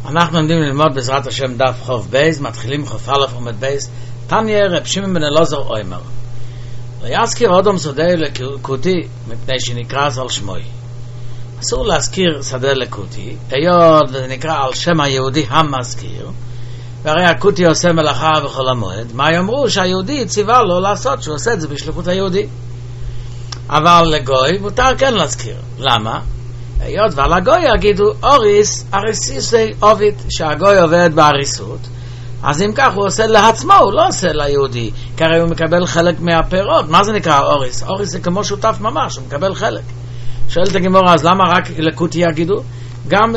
אנחנו עומדים ללמוד בעזרת השם דף חוב בייז, מתחילים חוף א' עומד בייז. תניא רב שמעון בן אלעזר אומר, לא יזכיר אדם שדה לקוטי מפני שנקרא על שמוי. אסור להזכיר שדה לקוטי, היות וזה נקרא על שם היהודי המזכיר, והרי הקוטי עושה מלאכה בכל המועד. מה יאמרו? שהיהודי ציווה לו לעשות, שהוא עושה את זה בשליחות היהודי. אבל לגוי מותר כן להזכיר. למה? היות ועל הגוי יגידו אוריס אריסיסי עובד, שהגוי עובד באריסות, אז אם כך הוא עושה לעצמו, הוא לא עושה ליהודי, כי הרי הוא מקבל חלק מהפירות. מה זה נקרא אוריס? אוריס זה כמו שותף ממש, הוא מקבל חלק. שואלת הגמרא, אז למה רק לקוטי יגידו? גם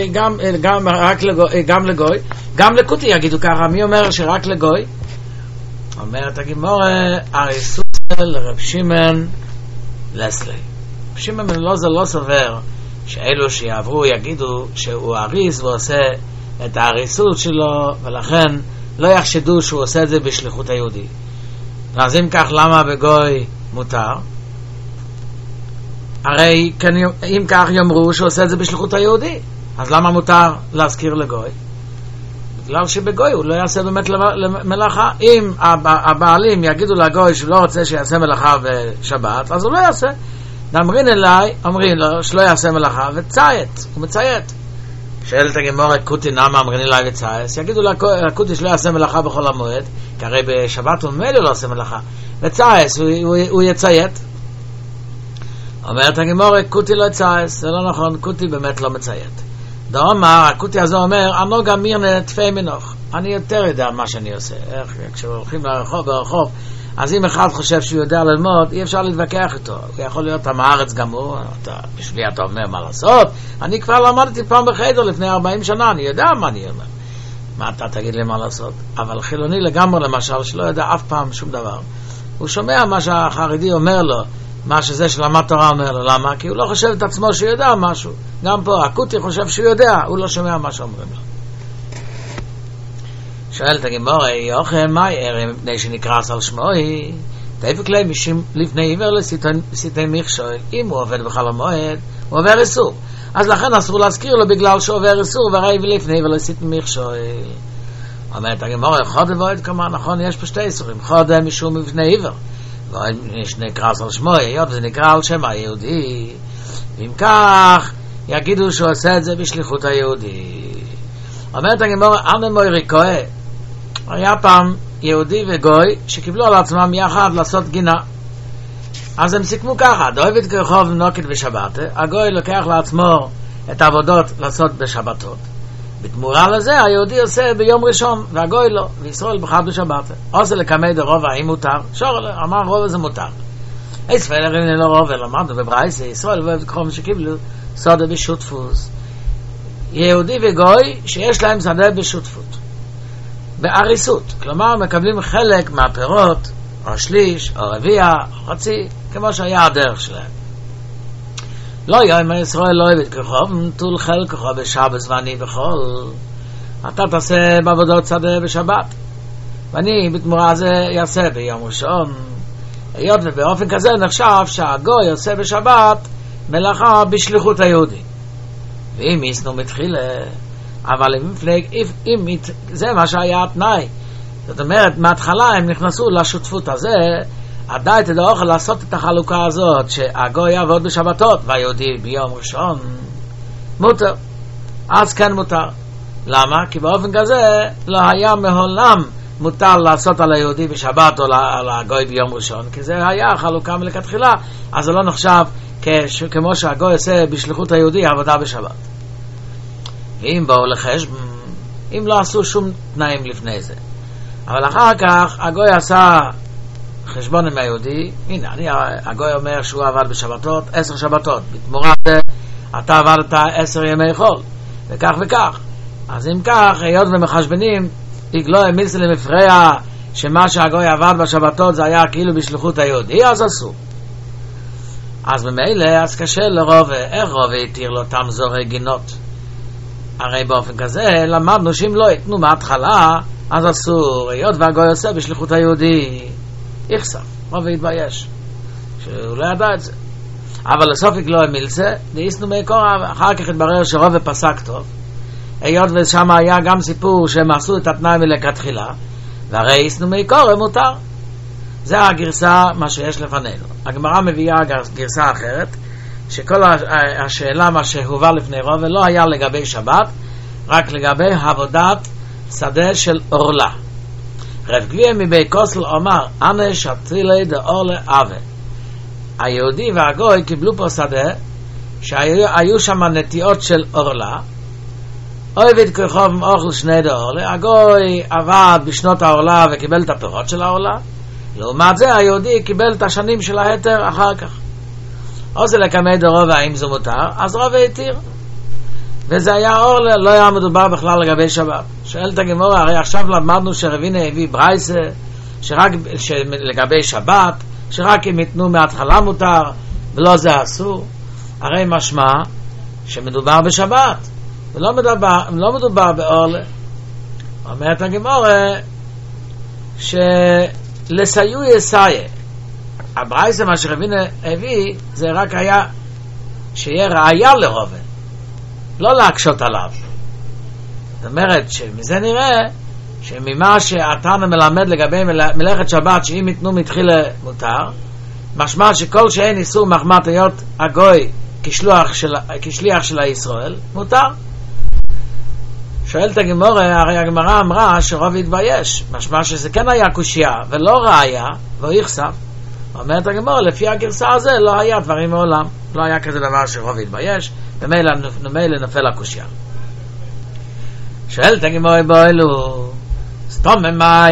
לגוי, גם לקוטי יגידו ככה. מי אומר שרק לגוי? אומרת הגמרא, אריסות לרב שמעון לסלי. רב שמעון לא סובר שאלו שיעברו יגידו שהוא אריס ועושה את האריסות שלו, ולכן לא יחשדו שהוא עושה את זה בשליחות היהודי. אז אם כך, למה בגוי מותר? הרי אם כך יאמרו שהוא עושה את זה בשליחות היהודי, אז למה מותר להזכיר לגוי? בגלל שבגוי הוא לא יעשה באמת מלאכה. אם הבעלים יגידו לגוי שלא רוצה שיעשה מלאכה בשבת, אז הוא לא יעשה. נאמרים אליי, אומרים לו שלא יעשה מלאכה וציית, הוא מציית. שואלת הגמרא, קוטי נמה אמרים אליי וצייס? יגידו לקוטי שלא יעשה מלאכה בכל המועד, כי הרי בשבת הוא מילא לא עושה מלאכה, וצייס הוא יציית. אומרת הגמרא, קוטי לא יצייס. זה לא נכון, קוטי באמת לא מציית. דאמר, הקוטי הזה אומר, אני גם מירנה תפי מנוך, אני יותר יודע מה שאני עושה. כשהולכים ברחוב, אז אם אחד חושב שהוא יודע ללמוד, אי אפשר להתווכח איתו. הוא יכול להיות עם הארץ גמור, בשבילי אתה אומר מה לעשות. אני כבר למדתי פעם בחדר לפני 40 שנה, אני יודע מה אני אומר. מה אתה תגיד לי מה לעשות? אבל חילוני לגמרי למשל, שלא יודע אף פעם שום דבר, הוא שומע מה שהחרדי אומר לו, מה שזה שלמד תורה אומר לו. למה? כי הוא לא חושב את עצמו שהוא יודע משהו. גם פה, הקוטי חושב שהוא יודע, הוא לא שומע מה שאומרים לו. שואלת הגמרא, יוכם מה יראה מפני שנקרא על שמוי? תאפק להם משום לפני עיוור לסיטי מכשול. אם הוא עובד בחול המועד, הוא עובר איסור, אז לכן אסור להזכיר לו בגלל שהוא עובר איסור, והרי ולפני ולסיטי מכשול. אומרת הגמרא, חודה ועוד כמה, נכון, יש פה שתי איסורים. חודה משום לפני עיוור, שנקרא על שמוי, היות וזה נקרא על שם היהודי, אם כך יגידו שהוא עושה את זה בשליחות היהודי. אומרת הגמרא, אנן מוירי כהה, היה פעם יהודי וגוי שקיבלו על עצמם יחד לעשות גינה. אז הם סיכמו ככה, דויבת כרחוב נוקת ושבת, הגוי לוקח לעצמו את העבודות לעשות בשבתות, בתמורה לזה היהודי עושה ביום ראשון והגוי לא, וישראל בחד בשבת. עושה לקמי דרוב האם מותר? שור אמר רוב זה מותר. ישראל הרי לא רוב, למדנו בברייסה, ישראל ואוהב כרום שקיבלו סודה בשותפוס, יהודי וגוי שיש להם שדה בשותפות באריסות, כלומר מקבלים חלק מהפירות, או שליש, או רביע, או חצי, כמו שהיה הדרך שלהם. לא יאמר ישראל לא יבד כרחוב נטול חלקו בשבת ואני בכל, אתה תעשה בעבודות שדה בשבת ואני בתמורה זה יעשה ביום ראשון. היות ובאופן כזה נחשב שהגוי עושה בשבת מלאכה בשליחות היהודי. ואם יסנו מתחילה, אבל אם זה מה שהיה התנאי, זאת אומרת מההתחלה הם נכנסו לשותפות הזה, עדיין תדעוך לעשות את החלוקה הזאת שהגוי יעבוד בשבתות והיהודי ביום ראשון, מותר. אז כן מותר. למה? כי באופן כזה לא היה מעולם מותר לעשות על היהודי בשבת או על הגוי ביום ראשון, כי זה היה חלוקה מלכתחילה, אז זה לא נחשב כמו שהגוי עושה בשליחות היהודי עבודה בשבת. ואם באו לחשבון, אם לא עשו שום תנאים לפני זה, אבל אחר כך הגוי עשה חשבון עם היהודי, הנה הגוי אומר שהוא עבד בשבתות 10 שבתות, בתמורה זה אתה עבדת 10 ימי חול וכך וכך. אז אם כך, היות ומחשבנים לא מיסל למפרע שמה שהגוי עבד בשבתות זה היה כאילו בשליחות היהודי, אז עשו. אז במילא אז קשה לרוב, איך רוב יתיר לו תם זורי גינות? הרי באופן כזה למדנו שאם לא יתנו מההתחלה אז אסור, היות והגוי עושה בשליחות היהודי יחסף, רוב יתבייש שהוא לא ידע את זה. אבל לסופק לא המילצה, דייסנו מקור, אחר כך התברר שרוב פסק טוב, היות ושם היה גם סיפור שהם עשו את התנאי מלכתחילה, והרי איסנו מקורא מותר. זה הגרסה מה שיש לפנינו. הגמרא מביאה גרסה אחרת, שכל השאלה מה שהובא לפני רוב לא היה לגבי שבת, רק לגבי עבודת שדה של אורלה. רב גביע מבית כוסל אומר, אנה שתילי דאורלה אבה. היהודי והגוי קיבלו פה שדה שהיו שם נטיעות של אורלה, אוהבת כרחוב אוכל שני דאורלה. הגוי עבד בשנות האורלה וקיבל את הפירות של האורלה, לעומת זה היהודי קיבל את השנים של ההתר אחר כך. או זה לקמי דרוב, האם זה מותר? אז רוב התיר, וזה היה אורלה, לא היה מדובר בכלל לגבי שבת. שואלת הגמרא, הרי עכשיו למדנו שרבינה הביא ברייסה שרק לגבי שבת, שרק אם יתנו מההתחלה מותר ולא זה אסור. הרי משמע שמדובר בשבת ולא מדובר באורלה. אומרת הגמרא שלסיו יסייע. הברייסה מה שרבינה הביא זה רק היה שיהיה ראיה לרובה, לא להקשות עליו. זאת אומרת שמזה נראה שממה שהתנא מלמד לגבי מלאכת שבת שאם יתנו מתחילה מותר, משמע שכל שאין איסור מחמת היות הגוי כשליח של הישראל מותר. שואלת הגמרא, הרי הגמרא אמרה שרוב התבייש, משמע שזה כן היה קושיה ולא ראיה והוא יחשף. אומרת הגמרא, לפי הגרסה הזה לא היה דברים מעולם, לא היה כזה דבר שרוב התבייש, ומילא נפל הקושיה. שואלת הגמרא באלו, סתום מה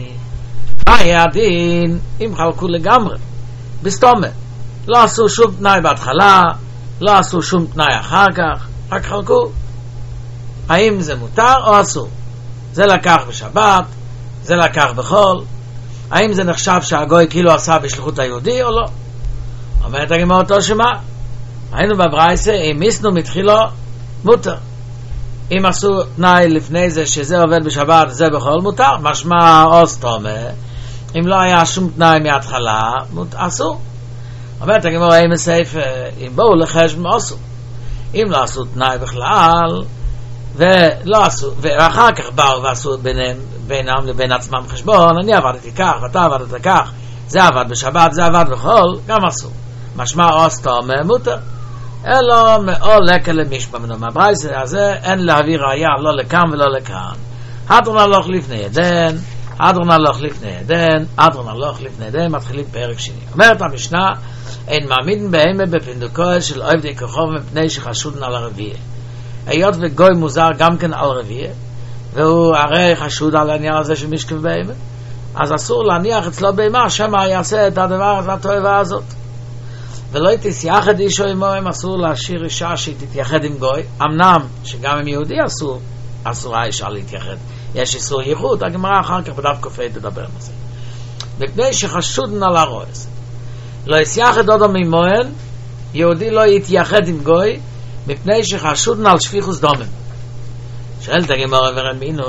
היה הדין אם חלקו לגמרי בסתומה, לא עשו שום תנאי בהתחלה, לא עשו שום תנאי אחר כך, רק חלקו. האם זה מותר או אסור? זה לקח בשבת, זה לקח בחול. האם זה נחשב שהגוי כאילו עשה בשליחות היהודי או לא? אומרת הגמרא אותו שמה, היינו בברייסה אם מיסנו מתחילו מותר. אם עשו תנאי לפני זה שזה עובד בשבת זה בחול מותר, משמע או סתומה. אם לא היה שום תנאי מההתחלה אסור. אומרת הגמרא אם הסעיף אם בואו לחשבון אסור. אם לא עשו תנאי בכלל ולא עשו, ואחר כך באו ועשו בינם לבין עצמם חשבון, אני עבדתי כך ואתה עבדת כך, זה עבד בשבת, זה עבד בחול, גם עשו. משמע או סתומה מותר. אלא מאו לקה למשמע מנו מהברייסה הזה אין להביא ראיה לא לכאן ולא לכאן. אדרון הלוך לפני עדן, אדרון הלוך לפני עדן, אדרון הלוך לפני עדן. מתחילים פרק שני. אומרת המשנה, אין מעמידן בהמה בפינדוקו של עובדי כחוב מפני שחשודן על הרביעה. היות וגוי מוזר גם כן על רביעה, והוא הרי חשוד על העניין הזה של משכב בהמה, אז אסור להניח אצלו בהמה שמא יעשה את הדבר הזה, התועבה הזאת. ולא תתייחד אישו עמו, הם אסור להשאיר אישה שהיא תתייחד עם גוי. אמנם שגם עם יהודי אסורה אישה להתייחד, יש איסור ייחוד. הגמרא אחר כך בדף קופי תדבר על זה. מפני שחשודן על הרועס, לא יתייחד עוד ממוהן, יהודי לא יתייחד עם גוי מפני שחשודן על שפיכוס דומם. שואלת הגמרא ורמינו,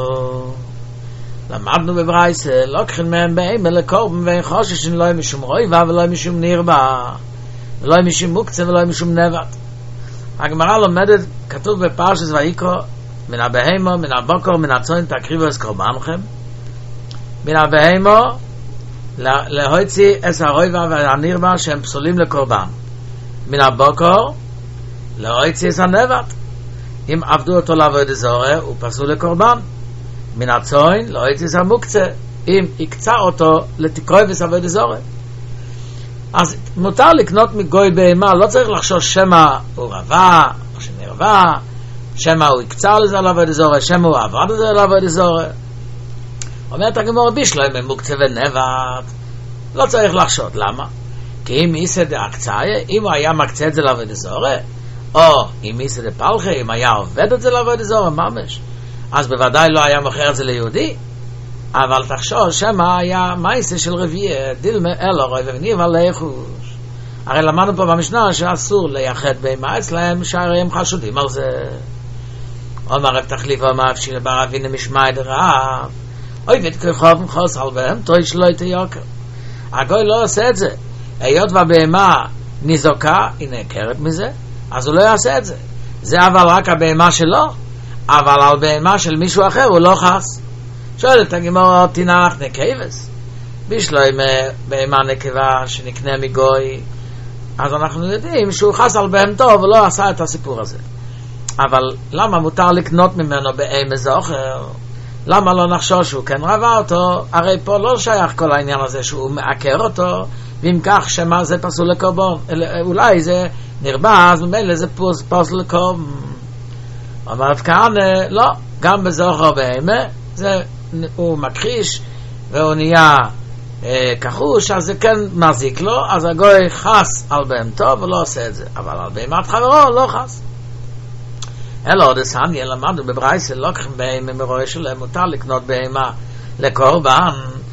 למדנו בברייסה לוקחים מהם בהמה לקורבן ואין חושש לא משום רויבה ולא משום נרבה ולא משום מוקצה ולא משום נבט. הגמרא לומדת, כתוב בפרשת ויקרא, מן הבהמה מן הבוקר מן הצאן תקריבו את קורבנכם. מן הבהמה להוציא את הרויבה והנרבה שהם פסולים לקורבן. מן הבוקר להוציא את הנבט, אם עבדו אותו לעבוד זרה הוא פסול לקורבן. מן הצאן להוציא את המוקצה, אם יקצה אותו לתקרב את עבוד זרה. אז מותר לקנות מגוי בהמה, לא צריך לחשוש שמא הוא רבה או שנרבה, שמא הוא יקצר לזה לעבוד זרה, שמא הוא עבד לזה לעבוד זרה. אומרת הגמרא בישלוי ממוקצה ונבט, לא צריך לחשוש. למה? כי אם איסא דהקצאיה, אם הוא היה מקצה את זה לעבוד זרה, או אם איסא דפלחה, אם היה עובד את זה לעבוד זרה ממש, אז בוודאי לא היה מוכר את זה ליהודי. אבל תחשוש שמה היה מייסה של רביעה דילמה אלו רוי וניר ולחוש. הרי למדנו פה במשנה שאסור לייחד בהמה אצלהם שהרי הם חשודים על זה. אומר רב תחליף אומר אפשיר ברבינה משמעי דרב אוי ותכחוב מחוס על בהם תוי שלא יתיוקר. הגוי לא עושה את זה. היות והבהמה ניזוקה, היא נעקרת מזה, אז הוא לא יעשה את זה. זה אבל רק הבהמה שלו. אבל על בהמה של מישהו אחר הוא לא חס. שואלת הגמרא, תנח נקבס, בשלוי בהמה נקבה שנקנה מגוי, אז אנחנו יודעים שהוא חס על בהמתו ולא עשה את הסיפור הזה. אבל למה מותר לקנות ממנו בהמה זוכר? למה לא נחשוש שהוא כן רבה אותו? הרי פה לא שייך כל העניין הזה שהוא מעקר אותו, ואם כך שמה זה פסול לקורבן, אולי זה נרבה, אז ממילא זה פסול לקורבן. אומרת כאן, לא, גם בזוכר בהמה הוא מכחיש והוא נהיה כחוש, אז זה כן מזיק לו, אז הגוי חס על בהמתו ולא עושה את זה, אבל על בהמת חברו לא חס. אלא עוד הסניה למדנו בברייסה, לוקחים בהמה מרועה שלהם, מותר לקנות בהמה לקורבן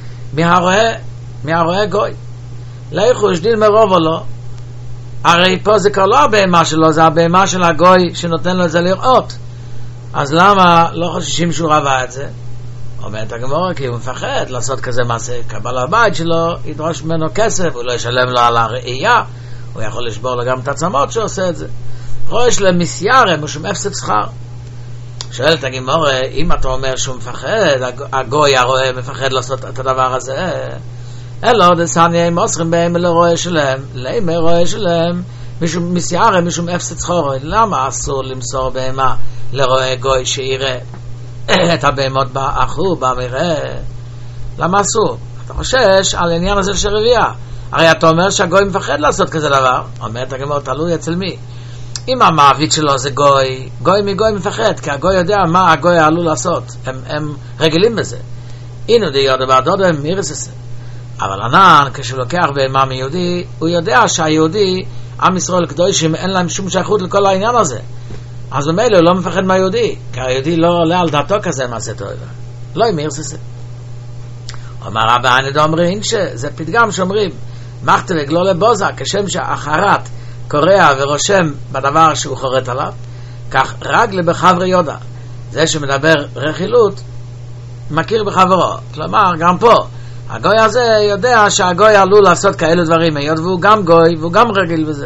מהרועה גוי. לא יחוש דין מרוב או לא, הרי פה זה כבר לא הבהמה שלו, זה הבהמה של הגוי שנותן לו את זה לראות. אז למה לא חוששים שהוא רבה את זה? אומרת הגמרא, כי הוא מפחד לעשות כזה מעשה, קבל הבית שלו ידרוש ממנו כסף, הוא לא ישלם לו על הראייה, הוא יכול לשבור לו גם את עצמות שעושה את זה. רואה שלהם מסיירה משום הפסד שכר. שואלת הגמרא, אם אתה אומר שהוא מפחד, הגוי הרואה מפחד לעשות את הדבר הזה, אלא דסניה אם אוסרים בהם לרואה שלהם, למה רואה שלהם משום מסיירה משום הפסד שכר. למה אסור למסור בהמה לרואה גוי שיראה את הבהמות באחו, במראה? למה אסור? אתה חושש על העניין הזה של רבייה. הרי אתה אומר שהגוי מפחד לעשות כזה דבר. אומרת הגמרא, תלוי אצל מי. אם המעביד שלו זה גוי, גוי מגוי מפחד, כי הגוי יודע מה הגוי עלול לעשות, הם רגילים בזה. אינו די יודע בעדודו הם מירססה. אבל ענן, כשהוא לוקח בהמה מיהודי, הוא יודע שהיהודי, עם ישראל קדושים, אין להם שום שייכות לכל העניין הזה. אז במילא הוא לא מפחד מהיהודי, כי היהודי לא עולה על דעתו כזה מעשה טוב. לא עם מירססה. אומר רבי ענדו אומרים שזה פתגם שאומרים, מחתה וגלו לבוזה, כשם שאחרת קורא ורושם בדבר שהוא חורט עליו, כך רגלי בחברי יודע, זה שמדבר רכילות מכיר בחברו. כלומר גם פה הגוי הזה יודע שהגוי עלול לעשות כאלו דברים, היות והוא גם גוי והוא גם רגיל בזה.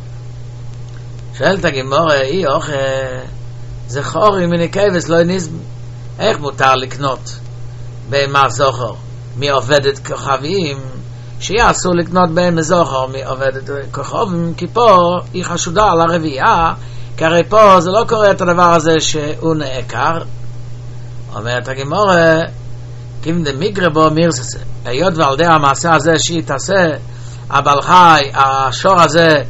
שואלת הגמרא, אי אוכל זה חורי מיני כבש לא ניז, איך מותר לקנות בהמה זוכר מעובדת כוכבים, שיהיה אסור לקנות בהמה זוכר מעובדת כוכבים, כי פה היא חשודה על הרביעה, כי הרי פה זה לא קורה את הדבר הזה שהוא נעקר. אומרת הגמרא, כים דמיגרא בו מירססה, היות ועל די המעשה הזה שהיא תעשה, הבעל חי, השור הזה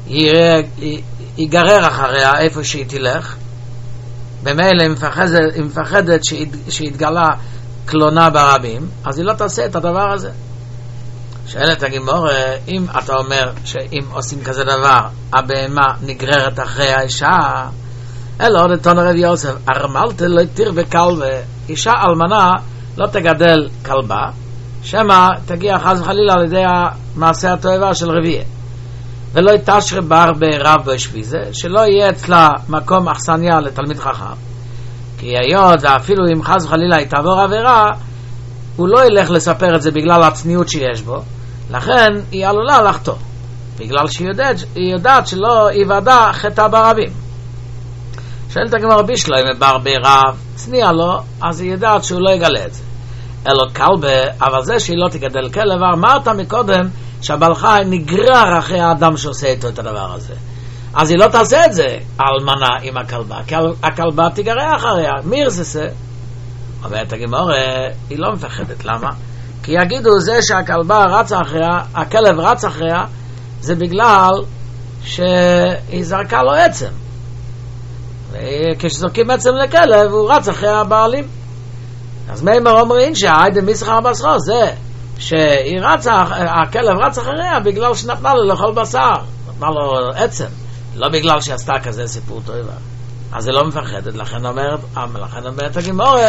ייגרר אחריה איפה שהיא תלך, במילא היא מפחדת שהתגלה קלונה ברבים, אז היא לא תעשה את הדבר הזה. שואלת הגמרא, אם אתה אומר שאם עושים כזה דבר הבהמה נגררת אחרי האישה, אלא עוד תון רב יוסף, ארמלת לא תרבה כלבה, אישה אלמנה לא תגדל כלבה, שמה תגיע חס וחלילה על ידי המעשה התועבה של רבייה, ולא תשרה בר ברב בשביזה, שלא יהיה אצלה מקום אכסניה לתלמיד חכם, כי היות אפילו אם חס וחלילה היא תעבור עבירה, הוא לא ילך לספר את זה בגלל הצניעות שיש בו, לכן היא עלולה לחטוא, בגלל שהיא יודעת שלא יוודע חטא ברבים. שואלת הגמרא, בשלוי מבר ברב צניע לו, אז היא יודעת שהוא לא יגלה את זה. אלא כלבה, אבל זה שהיא לא תגדל כלב, אמרת מקודם שהבעל חי נגרר אחרי האדם שעושה איתו את הדבר הזה, אז היא לא תעשה את זה אלמנה עם הכלבה, כי הכלבה תגרר אחריה. מי ירססה? אומרת הגמרא, היא לא מפחדת. למה? כי יגידו זה שהכלבה רצה אחריה, הכלב רץ אחריה, זה בגלל שהיא זרקה לו עצם, וכשזורקים עצם לכלב הוא רץ אחרי הבעלים. אז מימר אומרים שהעידה מסחר בסחור זה שהיא רצה, הכלב רץ אחריה בגלל שנתנה לו לאכול בשר, נתנה לו עצם, לא בגלל שעשתה כזה סיפור טובה, אז היא לא מפחדת. לכן אומרת הגמרא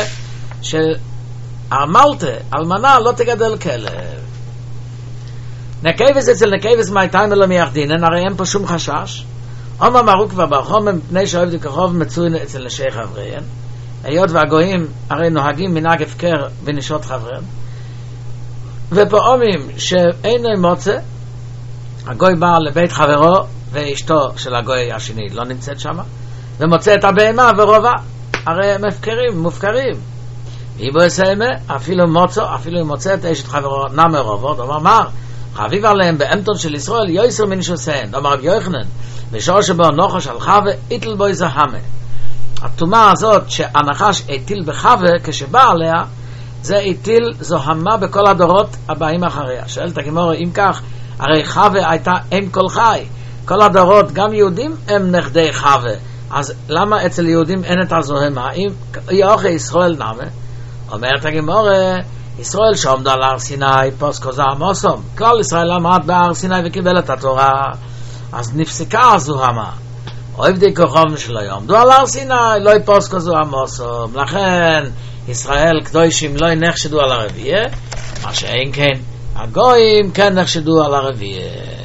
שאמרת אלמנה לא תגדל כלב. נקייבס אצל נקייבס מאיתיים אלא מייחדינן, הרי אין פה שום חשש. אומר מרוק וברחום מפני שאוהב דקחוב מצוי אצל נשי חבריהם, היות והגויים הרי נוהגים מנהג הפקר בנשות חבריהם, ופה אומרים שאינו מוצא, הגוי בא לבית חברו ואשתו של הגוי השני לא נמצאת שם, ומוצא את הבהמה ורובה, הרי הם מופקרים. איבו יסיימה, אפילו אם מוצא את אשת חברו נאמר רובו, אומר מה? חביב עליהם באמתון של ישראל יויסר מן שוסן, אומר רב יוחנן, בשור שבו נוחש על חווה, איתל בו יזהמה. התומה הזאת שהנחש איתיל בחווה, כשבא עליה, זה איתיל זוהמה בכל הדורות הבאים אחריה. שואלת הגמרא, אם כך, הרי חווה הייתה אם כל חי. כל הדורות, גם יהודים הם נכדי חווה. אז למה אצל יהודים אין את הזוהמה? אם יאוכי ישראל נאמה, אומרת הגמרא, ישראל שעומדו על הר סיני פוסקו זה עמוסום. כל ישראל עמד בהר סיני וקיבל את התורה, אז נפסקה הזוהמה. עובדי כוחם שלא יעמדו על הר סיני, לא יפוסקו זה עמוסום. לכן ישראל קדושים לא נחשדו על הרביעי, מה שאין כן הגויים כן נחשדו על הרביעי.